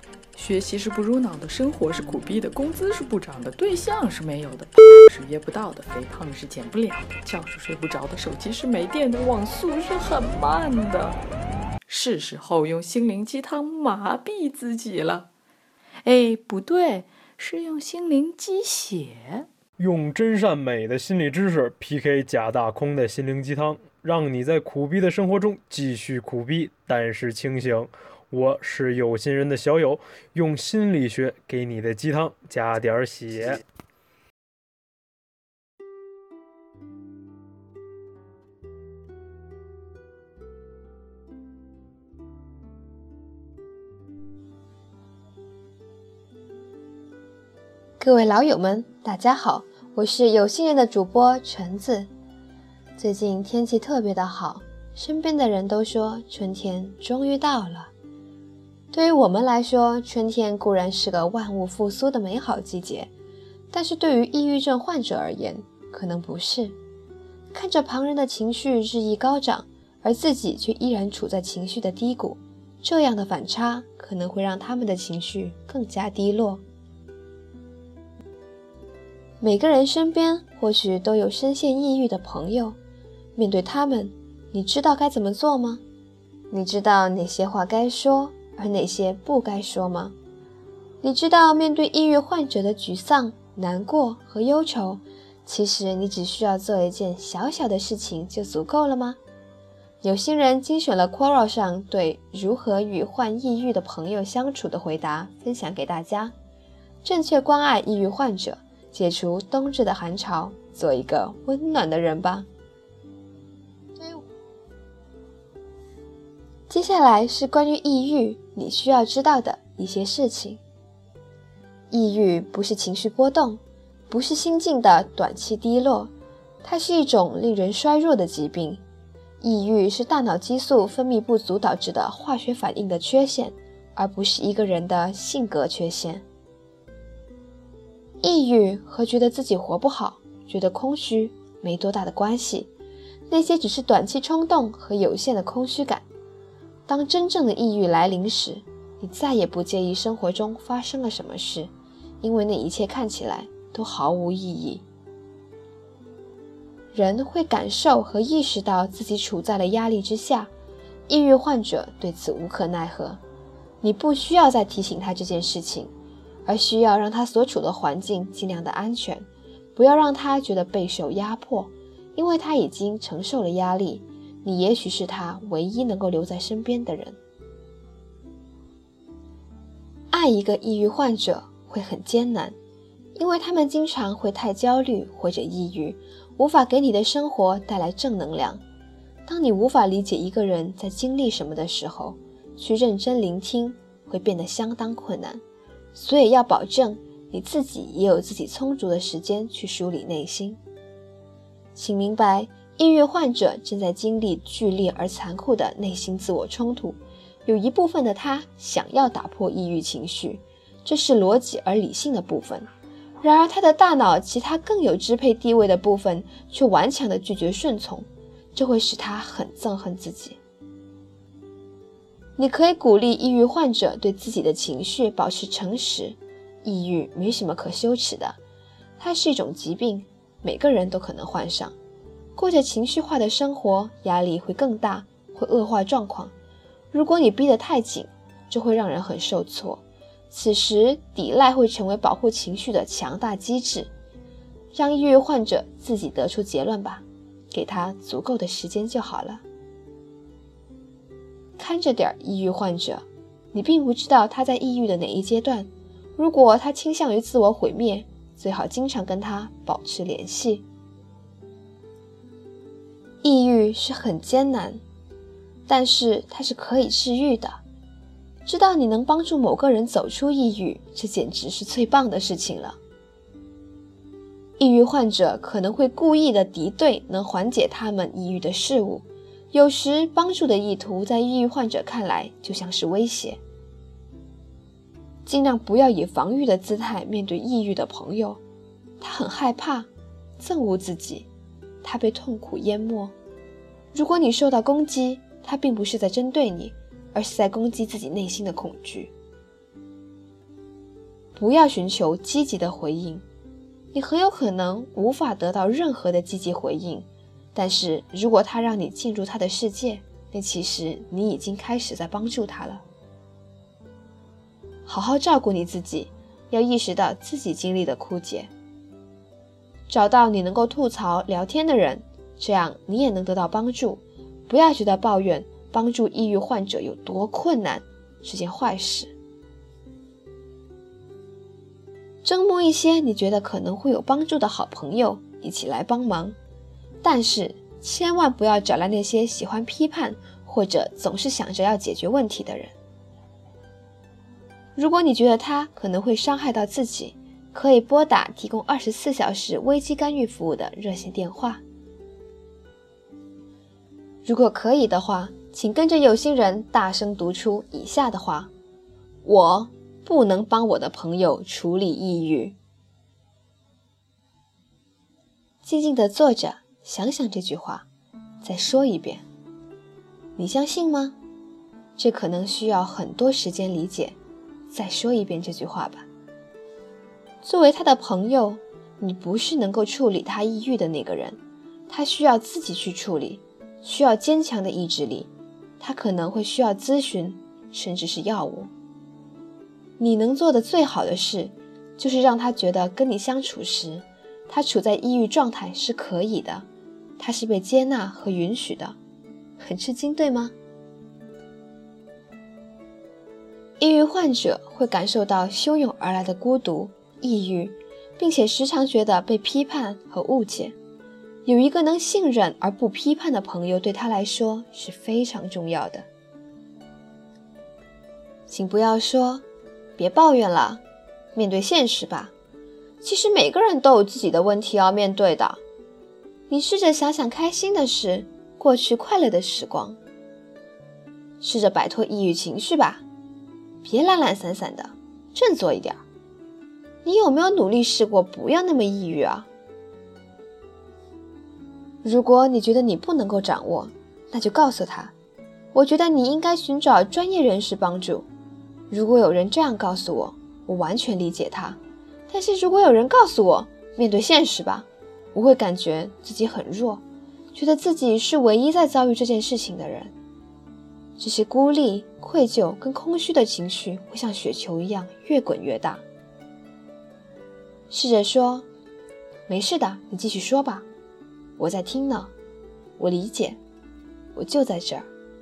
学习是不入脑的，生活是苦逼的，工资是不涨的，对象是没有的，是约不到的，肥胖是减不了的，觉是睡不着的，手机是没电的，网速是很慢的。是时候用心灵鸡汤麻痹自己了。哎，不对，是用心灵鸡血。 用真善美的心理知识 PK 假大空的心灵鸡汤，让你在苦逼的生活中继续苦逼，但是清醒。我是有心人的小友，用心理学给你的鸡汤加点血。 各位老友们，大家好，我是有心人的主播橙子。最近天气特别的好，身边的人都说春天终于到了。对于我们来说，春天固然是个万物复苏的美好季节，但是对于抑郁症患者而言，可能不是。看着旁人的情绪日益高涨，而自己却依然处在情绪的低谷，这样的反差可能会让他们的情绪更加低落。每个人身边或许都有深陷抑郁的朋友，面对他们，你知道该怎么做吗？你知道哪些话该说，而哪些不该说吗？你知道面对抑郁患者的沮丧、难过和忧愁，其实你只需要做一件小小的事情就足够了吗？有心人精选了 Quora 上对如何与患抑郁的朋友相处的回答，分享给大家。正确关爱抑郁患者，解除冬至的寒潮，做一个温暖的人吧。接下来是关于抑郁你需要知道的一些事情。抑郁不是情绪波动，不是心境的短期低落，它是一种令人衰弱的疾病。抑郁是大脑激素分泌不足导致的化学反应的缺陷，而不是一个人的性格缺陷。抑郁和觉得自己活不好、觉得空虚没多大的关系，那些只是短期冲动和有限的空虚感。当真正的抑郁来临时，你再也不介意生活中发生了什么事，因为那一切看起来都毫无意义。人会感受和意识到自己处在了压力之下，抑郁患者对此无可奈何。你不需要再提醒他这件事情，而需要让他所处的环境尽量的安全，不要让他觉得备受压迫，因为他已经承受了压力，你也许是他唯一能够留在身边的人。爱一个抑郁患者会很艰难，因为他们经常会太焦虑或者抑郁，无法给你的生活带来正能量。当你无法理解一个人在经历什么的时候，去认真聆听会变得相当困难，所以要保证你自己也有自己充足的时间去梳理内心。请明白，抑郁患者正在经历剧烈而残酷的内心自我冲突，有一部分的他想要打破抑郁情绪，这是逻辑而理性的部分。然而他的大脑其他更有支配地位的部分却顽强地拒绝顺从，这会使他很憎恨自己。你可以鼓励抑郁患者对自己的情绪保持诚实，抑郁没什么可羞耻的，它是一种疾病，每个人都可能患上。过着情绪化的生活，压力会更大，会恶化状况。如果你逼得太紧，这会让人很受挫。此时抵赖会成为保护情绪的强大机制。让抑郁患者自己得出结论吧，给他足够的时间就好了。看着点抑郁患者，你并不知道他在抑郁的哪一阶段。如果他倾向于自我毁灭，最好经常跟他保持联系。抑郁是很艰难，但是它是可以治愈的。知道你能帮助某个人走出抑郁，这简直是最棒的事情了。抑郁患者可能会故意的敌对能缓解他们抑郁的事物，有时帮助的意图在抑郁患者看来就像是威胁。尽量不要以防御的姿态面对抑郁的朋友，他很害怕，憎恶自己，他被痛苦淹没。如果你受到攻击，他并不是在针对你，而是在攻击自己内心的恐惧。 不要寻求积极的回应。你很有可能无法得到任何的积极回应，但是如果他让你进入他的世界，那其实你已经开始在帮助他了。好好照顾你自己，要意识到自己经历的枯竭，找到你能够吐槽聊天的人，这样你也能得到帮助。不要觉得抱怨帮助抑郁患者有多困难是件坏事。征募一些你觉得可能会有帮助的好朋友一起来帮忙，但是千万不要找来那些喜欢批判或者总是想着要解决问题的人。如果你觉得他可能会伤害到自己，可以拨打提供24小时危机干预服务的热线电话。如果可以的话，请跟着有心人大声读出以下的话：我不能帮我的朋友处理抑郁。静静地坐着，想想这句话，再说一遍。你相信吗？这可能需要很多时间理解。再说一遍这句话吧。作为他的朋友，你不是能够处理他抑郁的那个人，他需要自己去处理，需要坚强的意志力，他可能会需要咨询，甚至是药物。你能做的最好的事，就是让他觉得跟你相处时，他处在抑郁状态是可以的，他是被接纳和允许的。很吃惊，对吗？抑郁患者会感受到汹涌而来的孤独、抑郁，并且时常觉得被批判和误解。有一个能信任而不批判的朋友对他来说是非常重要的。请不要说别抱怨了，面对现实吧。其实每个人都有自己的问题要面对的。你试着想想开心的事，过去快乐的时光，试着摆脱抑郁情绪吧。别懒懒散散的，振作一点。你有没有努力试过不要那么抑郁啊？如果你觉得你不能够掌握，那就告诉他，我觉得你应该寻找专业人士帮助。如果有人这样告诉我，我完全理解他。但是如果有人告诉我，面对现实吧，我会感觉自己很弱，觉得自己是唯一在遭遇这件事情的人。这些孤立、愧疚跟空虚的情绪会像雪球一样越滚越大。试着说，没事的，你继续说吧，我在听呢，我理解，我就在这儿。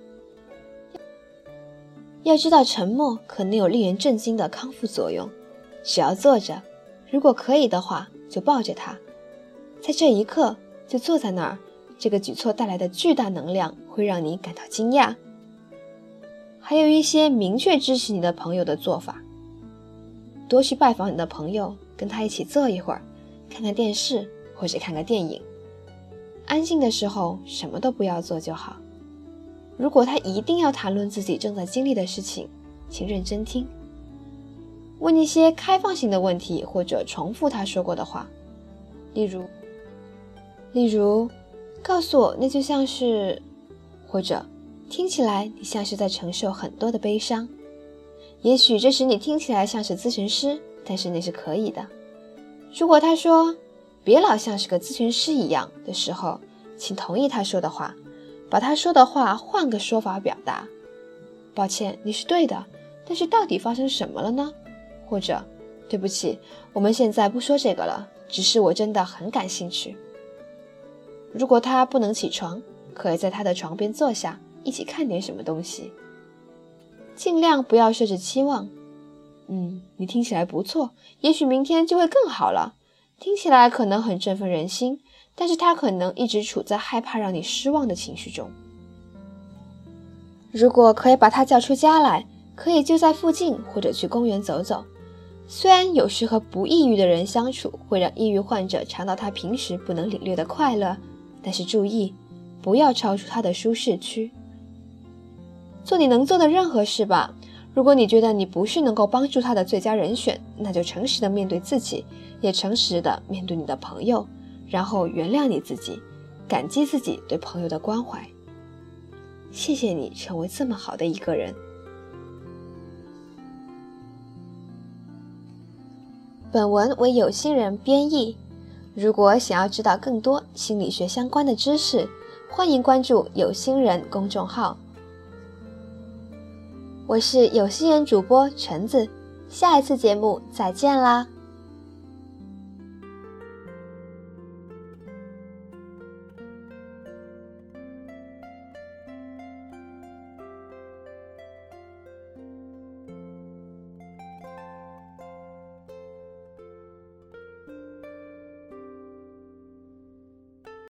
要知道沉默可能有令人震惊的康复作用，只要坐着，如果可以的话就抱着它，在这一刻就坐在那儿，这个举措带来的巨大能量会让你感到惊讶。还有一些明确支持你的朋友的做法，多去拜访你的朋友，跟他一起坐一会儿，看看电视或者看个电影。安静的时候什么都不要做就好。如果他一定要谈论自己正在经历的事情，请认真听，问一些开放性的问题，或者重复他说过的话。例如告诉我那就像是，或者听起来你像是在承受很多的悲伤。也许这时你听起来像是咨询师，但是那是可以的。如果他说别老像是个咨询师一样的时候，请同意他说的话，把他说的话换个说法表达。抱歉，你是对的，但是到底发生什么了呢？或者对不起，我们现在不说这个了，只是我真的很感兴趣。如果他不能起床，可以在他的床边坐下，一起看点什么东西。尽量不要设置期望。你听起来不错，也许明天就会更好了。听起来可能很振奋人心，但是他可能一直处在害怕让你失望的情绪中。如果可以把他叫出家来，可以就在附近或者去公园走走。虽然有时和不抑郁的人相处会让抑郁患者尝到他平时不能领略的快乐，但是注意，不要超出他的舒适区。做你能做的任何事吧。如果你觉得你不是能够帮助他的最佳人选，那就诚实的面对自己，也诚实的面对你的朋友，然后原谅你自己，感激自己对朋友的关怀。谢谢你成为这么好的一个人。 本文为有心人编译。如果想要知道更多心理学相关的知识，欢迎关注有心人公众号。我是有心人主播橙子，下一次节目再见啦！